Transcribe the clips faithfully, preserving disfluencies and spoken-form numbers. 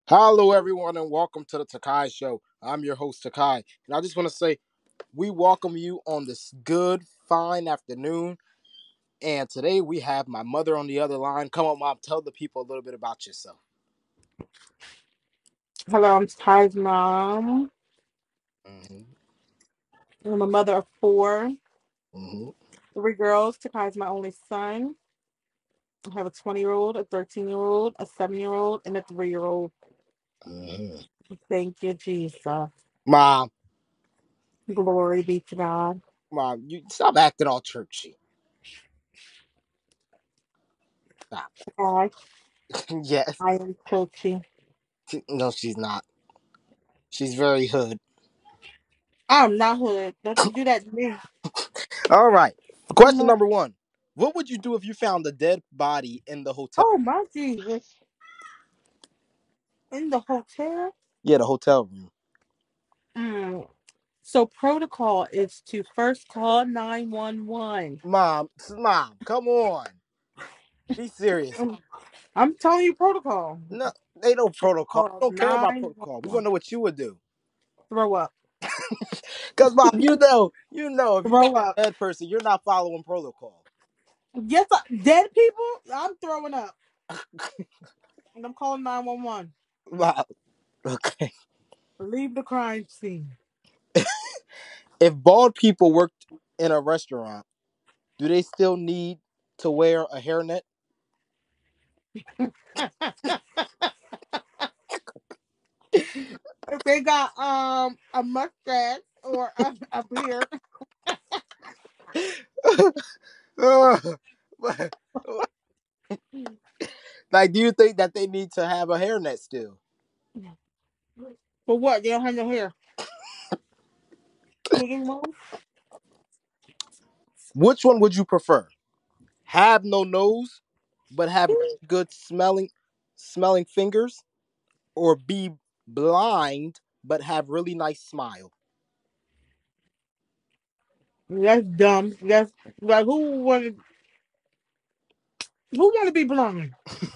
Hello, everyone, and welcome to the Takai Show. I'm your host, Takai, and I just want to say we welcome you on this good, fine afternoon. And today we have my mother on the other line. Come on, mom, tell the people a little bit about yourself. Hello, I'm Ty's mom. hmm I'm a mother of four, hmm three girls. Takai's my only son. I have a twenty year old, a thirteen year old, a seven year old, and a three year old. hmm Thank you, Jesus. Mom, Glory be to God. mom, you stop acting all churchy. Stop. I, Yes. I am churchy. No, she's not. She's very hood. I'm not hood. Don't you do that to me. All right. I'm Question not. number one. What would you do if you found a dead body in the hotel? Oh, my Jesus. In the hotel? Yeah, the hotel room. Mm. So, protocol is to first call nine one one. Mom, mom, come on. Be serious. I'm, I'm telling you, protocol. No, they don't protocol. Call We don't care about protocol. We want to nine one one. know what you would do. Throw up. Cause mom, you know, you know, if you found Throw up. a dead person, you're not following protocol. Yes, I, dead people. I'm throwing up, and I'm calling nine one one. Mom, okay. Leave the crime scene. If bald people worked in a restaurant, do they still need to wear a hairnet? If they got um a mustache or a, a beard, Like, do you think that they need to have a hairnet still? for what? They don't have no hair. Hanging low? Which one would you prefer? Have no nose, but have good smelling, smelling fingers, or be blind but have really nice smile? That's dumb. That's like who wanted who want to be blind?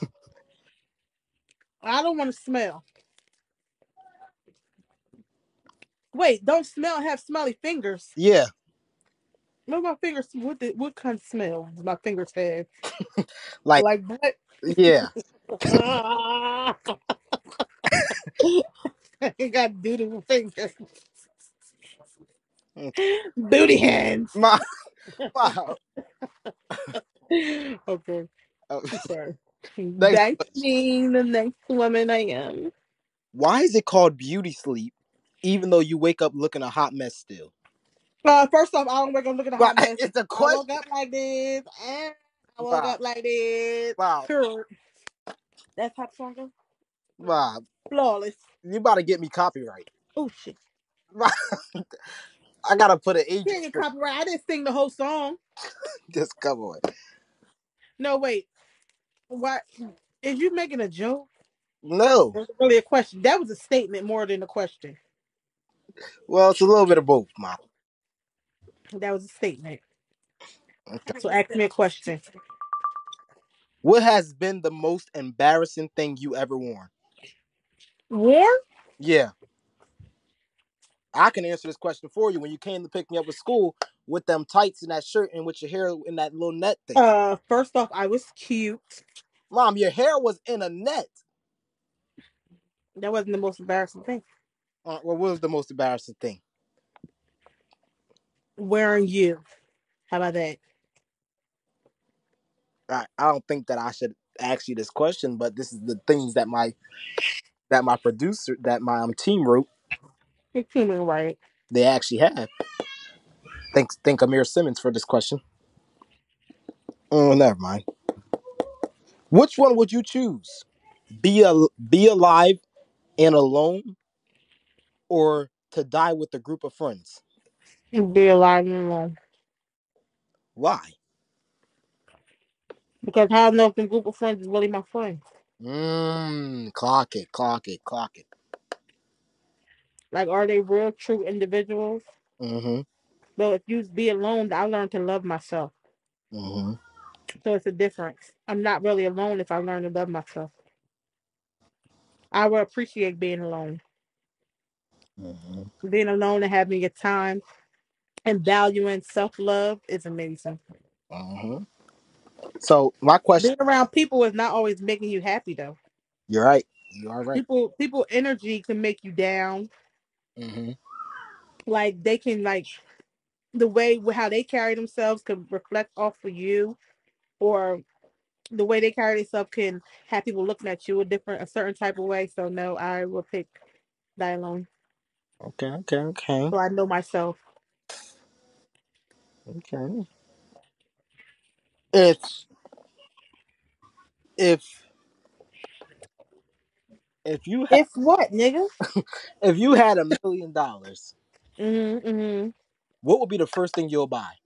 I don't want to smell. Wait, don't smell. Have smelly fingers. Yeah, What my fingers? What the, what kind of smell does my fingers have? like Like butt. yeah. You got dutiful fingers. Mm. Booty hands. My, wow. Okay, Uh, sorry. next That's question. me, the next woman I am. Why is it called beauty sleep, even though you wake up looking a hot mess still? Uh, first off, I don't wake up looking at a Wow, hot mess. it's a I woke question. up like this, and I woke Wow, up like this. wow, Period. That type song goes wow. flawless. You about to get me copyright. Oh shit! I gotta put an age You ain't get restriction. copyright. I didn't sing the whole song. Just come on. No, wait. What? Is you making a joke? No. That's really a question. That was a statement more than a question. Well, it's a little bit of both, Mom. That was a statement. Okay. So ask me a question. What has been the most embarrassing thing you ever worn? War? Yeah, I can answer this question for you. When you came to pick me up at school with them tights and that shirt and with your hair in that little net thing. Uh, first off, I was cute. Mom, your hair was in a net. That wasn't the most embarrassing thing. Uh, well, what was the most embarrassing thing? Wearing you. How about that? I, I don't think that I should ask you this question, but this is the things that my that my producer that my um, team wrote. You're human, right? They actually have. Thanks, thank Amir Simmons for this question. Oh, never mind. Which one would you choose? Be a be alive and alone, or to die with a group of friends? And be alive and alone. Why? Because how I know if the group of friends is really my friends? Mmm. Clock it. Clock it. Clock it. Like, are they real, true individuals? Mm-hmm. But if you be alone, I learned to love myself. Mm-hmm. So it's a difference. I'm not really alone if I learn to love myself. I would appreciate being alone. Hmm. Being alone and having your time and valuing self love is amazing. Hmm. So my question, Being around people is not always making you happy though. you're right. You are right. People people energy can make you down. Hmm. Like they can like the way how they carry themselves can reflect off of you, or the way they carry themselves can have people looking at you a different, a certain type of way. So no, I will pick die alone. Okay, okay, okay, So I know myself. okay. If if if you had If what, nigga? if you had a million dollars, hmm hmm what would be the first thing you'll buy?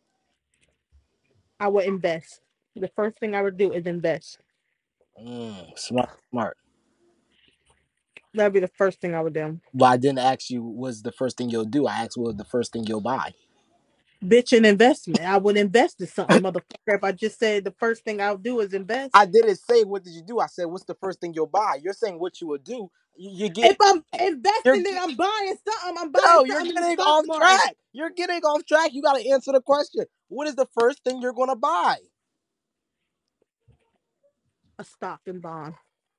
I would invest. The first thing I would do is invest. Mm, smart, smart. That'd be the first thing I would do. But I didn't ask you what's the first thing you'll do. I asked what the first thing you'll buy. Bitch, an investment. I would invest in something, motherfucker. If I just said the first thing I'll do is invest. I didn't say what did you do. I said what's the first thing you'll buy. You're saying what you would do. You, you're If getting I'm you're investing, then get- I'm buying something. I'm buying no, you're something in the getting stock off market. track. You're getting off track. You got to answer the question. What is the first thing you're gonna buy? A stock and bond.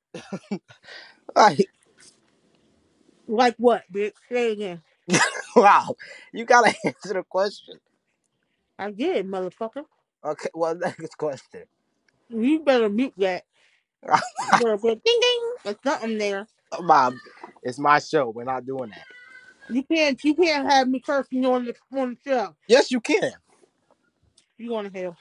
Like, Like what, bitch? Say again. wow, you gotta answer the question. I did, motherfucker. Okay, well, next question. You better mute that. You better go ding ding. There's something there. Mom, it's my show. We're not doing that. You can't. You can't have me cursing you on the on the show. Yes, you can. You want to hell?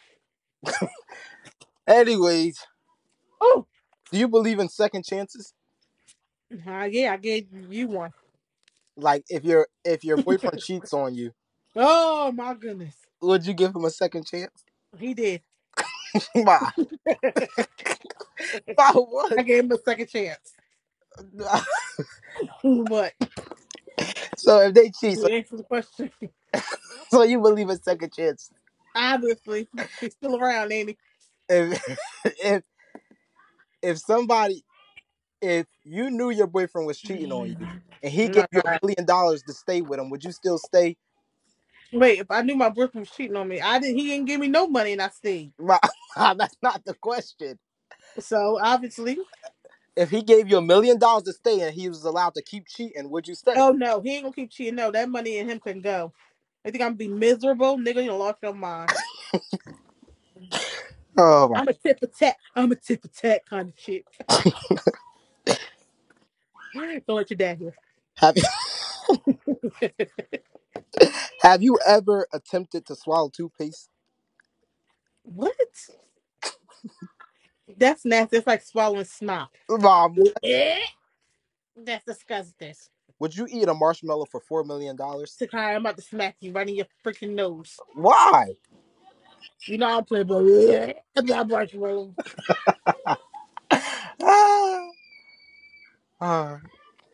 Anyways, Oh, do you believe in second chances? uh, yeah. I gave you one. Like, if your if your boyfriend cheats on you, Oh my goodness, would you give him a second chance? he did. Why? Why what? I gave him a second chance. But So if they cheat, to so, answer the question, so you believe in second chance? obviously he's still around, ain't he? If if if somebody if you knew your boyfriend was cheating on you and he gave No, you a God. million dollars to stay with him, would you still stay? Wait, if I knew my boyfriend was cheating on me, I didn't. He didn't give me no money, and I stayed. That's not the question. So obviously, If he gave you a million dollars to stay and he was allowed to keep cheating, would you stay? oh no, he ain't gonna keep cheating. No, that money and him can go. I think I'm gonna be miserable, nigga. You lost your mind. Oh my! I'm a tit for tat. I'm a tit for tat kind of shit. Don't let your dad hear. Have you, have you ever attempted to swallow toothpaste? What? That's nasty. It's like swallowing snot. Mom, That's disgusting. would you eat a marshmallow for four million dollars? Sakai, I'm about to smack you right in your freaking nose. Why? You know I don't play, but yeah, blah blah blah. Ah, ah.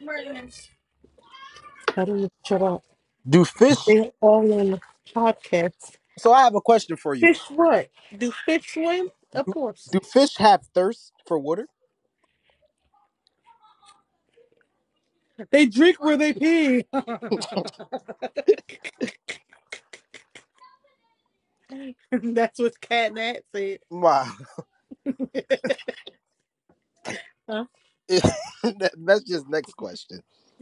I don't know. Shut up. Do fish? They're all on the podcast. So I have a question for you. Fish what? Do fish swim? Of Do, course. do fish have thirst for water? They drink where they pee. That's what Cat Nat said. Wow. Huh? That's just next question.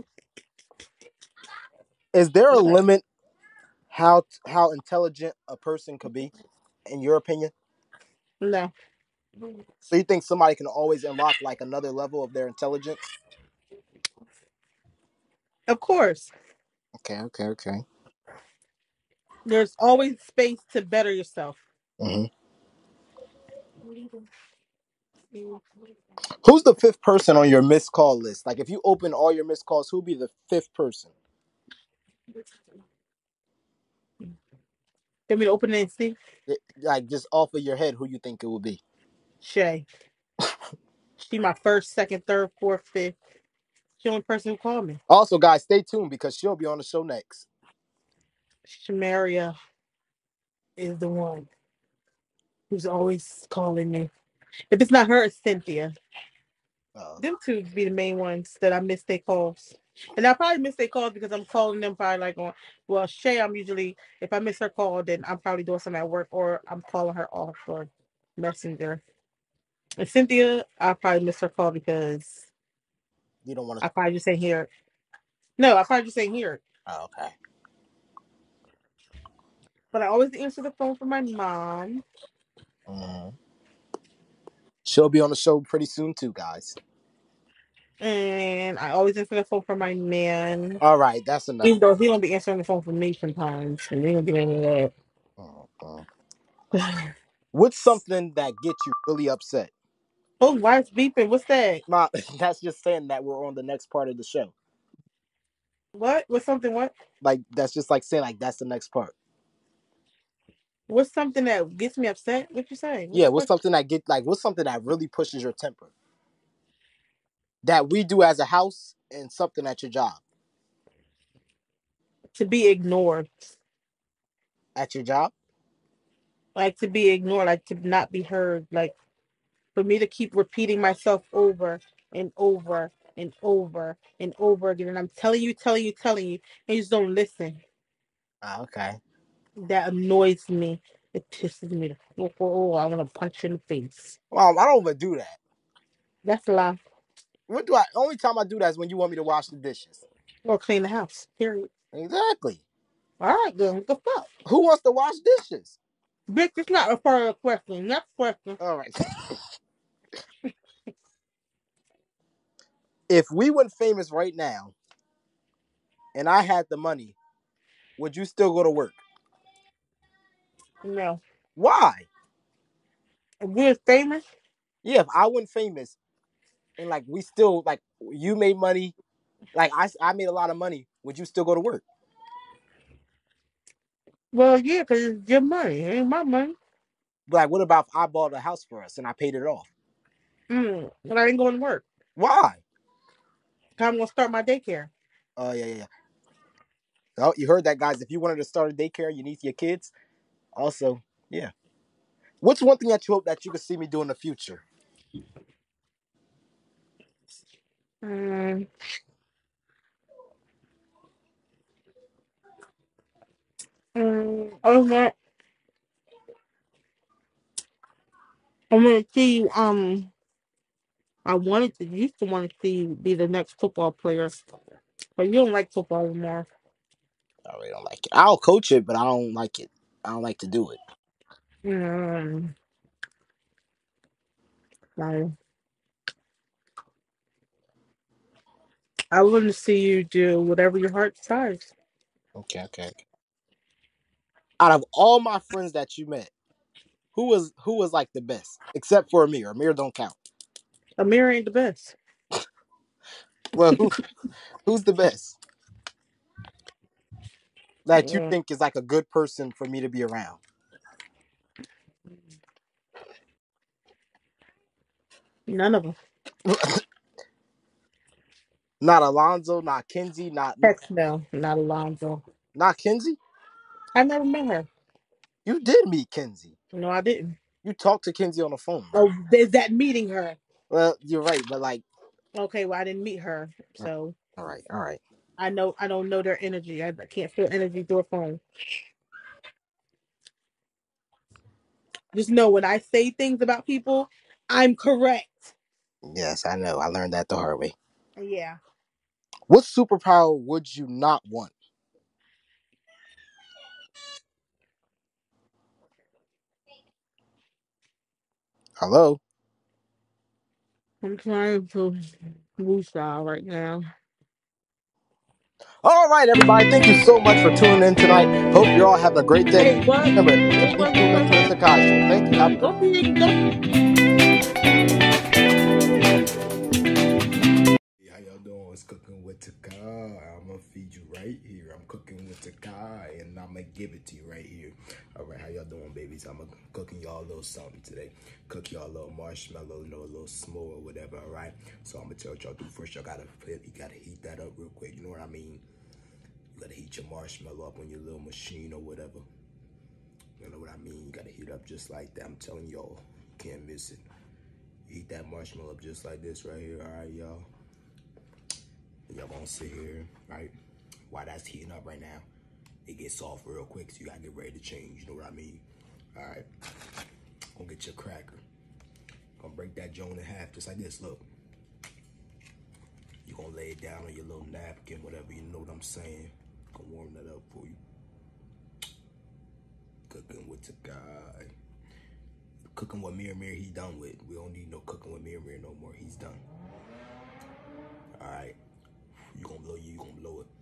Is there a What? limit how how intelligent a person could be, in your opinion? No. So you think somebody can always unlock like another level of their intelligence? Of course. Okay, okay, okay. There's always space to better yourself. Hmm. Who's the fifth person on your missed call list? Like if you open all your missed calls, who'd be the fifth person? Can we open it and see? It- like just off of your head, who you think it would be? Shay. She my first, second, third, fourth, fifth. She the only person who called me. Also, guys, stay tuned because she'll be on the show next. Shamaria is the one who's always calling me. If it's not her, it's Cynthia. Oh, Them two be the main ones that I miss their calls. And I probably miss their calls because I'm calling them probably like on, well, Shay, I'm usually, if I miss her call, then I'm probably doing something at work or I'm calling her off or messenger. And Cynthia, I probably miss her call because you don't want to. I probably just ain't hear it. No, I probably just ain't hear it. Oh, okay. But I always answer the phone for my mom. Mm. She'll be on the show pretty soon too, guys. And I always answer the phone for my man. All right, that's enough. Even though he don't be answering the phone for me sometimes. And he don't do any of Mm-mm. that. What's something that gets you really upset? Oh, wife's beeping. What's that? Not that's just saying that we're on the next part of the show. What? What's something what? Like that's just like saying like that's the next part. What's something that gets me upset? What you say? What's Yeah, the what's question? something that get like what's something that really pushes your temper that we do as a house and something at your job. To be ignored. At your job? Like to be ignored, like to not be heard. Like for me to keep repeating myself over and over and over and over again. And I'm telling you, telling you, telling you, and you just don't listen. Ah, okay. That annoys me. It pisses me the oh, oh, oh, I want to punch you in the face. Well, I don't even do that. That's a lie. What do I? Only time I do that is when you want me to wash the dishes. Or clean the house. Period. Exactly. All right, then. What the fuck? Who wants to wash dishes? Bitch, it's not a further question. Next question. All right. If we went famous right now and I had the money, would you still go to work? No. Why? If we're famous, Yeah, if I went famous and like we still like you made money, like I I made a lot of money, would you still go to work? well, yeah, because it's your money. It ain't my money. Like, what about if I bought a house for us and I paid it off? Mm, but I ain't going to work. Why? 'Cause I'm going to start my daycare. Oh yeah, yeah, yeah. Oh, you heard that, guys. If you wanted to start a daycare, you need your kids. Also, yeah. What's one thing that you hope that you could see me do in the future? Mm, mm, I want, I want to see you, um, I wanted to, used to want to see you be the next football player, but you don't like football anymore. I really don't like it. I'll coach it, but I don't like it. I don't like to do it. Mm, like, I want to see you do whatever your heart desires. Okay, okay. okay. Out of all my friends that you met, who was who was like the best, except for Amir. Amir don't count. Amir ain't the best. Well, who who's the best that you Mm, think is like a good person for me to be around? none of them. Not Alonzo, not Kenzie, not Heck no, not Alonzo. not Kenzie. I never met her. You did meet Kenzie. No, I didn't. You talked to Kenzie on the phone. Oh, is that meeting her? Well, you're right, but like, Okay, well, I didn't meet her, so all right, all right. I know I don't know their energy. I, I can't feel energy through a phone. Just know when I say things about people, I'm correct. Yes, I know. I learned that the hard way. Yeah. What superpower would you not want? Hello. I'm trying to woosah right now. All right, everybody. Thank you so much for tuning in tonight. Hope you're all having a great day. Hey, what? Remember, What keep was the tuning into the question? Takai Show. Thank you. Have a good Don't be don't How y'all doing? It's Cooking with Takai. I'ma feed you right here. I'm cooking with Takai, and I'ma give it to you right here. All right, how y'all doing, babies? I'm cooking y'all a little something today. Cook y'all a little marshmallow, you know, a little s'more or whatever. All right. So I'm gonna tell what y'all do first. Y'all gotta you gotta heat that up real quick. You know what I mean? You gotta heat your marshmallow up on your little machine or whatever. You know what I mean? You gotta heat it up just like that. I'm telling y'all, can't miss it. Eat that marshmallow up just like this right here. All right, y'all. Y'all gonna sit here, right? While that's heating up right now, it gets soft real quick, so you gotta get ready to change. You know what I mean? All right. Gonna get your cracker. Gonna break that joint in half just like this. Look. You're gonna lay it down on your little napkin, whatever, you know what I'm saying. Gonna warm that up for you. Cooking with the guy. Cooking with Mir Mir, he done with. We don't need no cooking with Mir Mir no more. He's done. All right. You gonna blow you, you gonna blow it.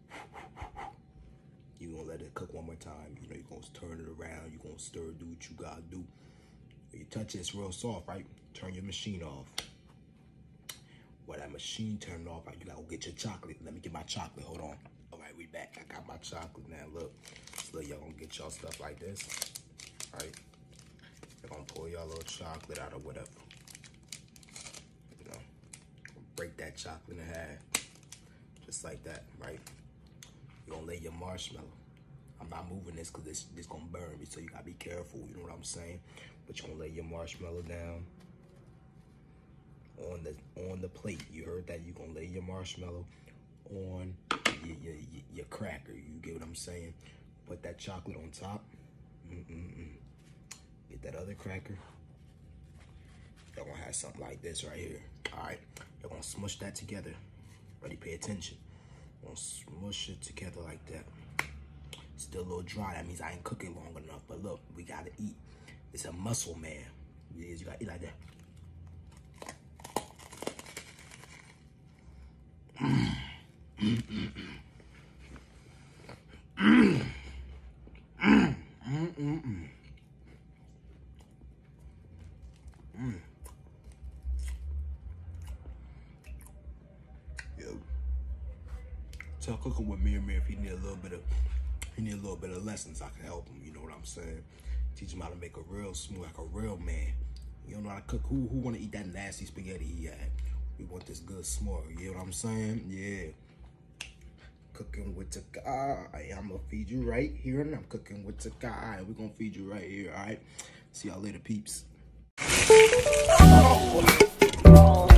You gonna let it cook one more time. You know, you gonna turn it around. You gonna stir, do what you gotta do. When you touch it, it's real soft, right? Turn your machine off. While that machine turned off, you gotta go get your chocolate. Let me get my chocolate. Hold on. All right, we back. I got my chocolate now. Look, so y'all gonna get y'all stuff like this. All right. You're gonna pour y'all little chocolate out or whatever. You know, break that chocolate in half, just like that, right? You're gonna lay your marshmallow. I'm not moving this because this this gonna burn me, so you gotta be careful. You know what I'm saying? But you're gonna lay your marshmallow down on the on the plate. You heard that? You're gonna lay your marshmallow on your, your, your, your cracker. You get what I'm saying? Put that chocolate on top. Mm-mm-mm. Get that other cracker. You're gonna have something like this right here. All right, you're gonna smush that together. Ready? Pay attention. You're gonna smush it together like that. Still a little dry. That means I ain't cooking long enough. But look, we gotta eat. It's a muscle man. It is. You gotta eat like that. Mm. Mm, mm, mm. Mm, mm, mm, mm. Mm. Yo. Tell Cooking with Mir Mir if he need a little bit of he need a little bit of lessons, I can help him. You know what I'm saying? Teach him how to make a real smooth, like a real man. You don't know how to cook. Who who wanna eat that nasty spaghetti he had? We want this good small. You know what I'm saying? Yeah. Cooking with the guy. I'm gonna feed you right here, and I'm cooking with the guy. We're gonna feed you right here, all right? See y'all later, peeps. Oh.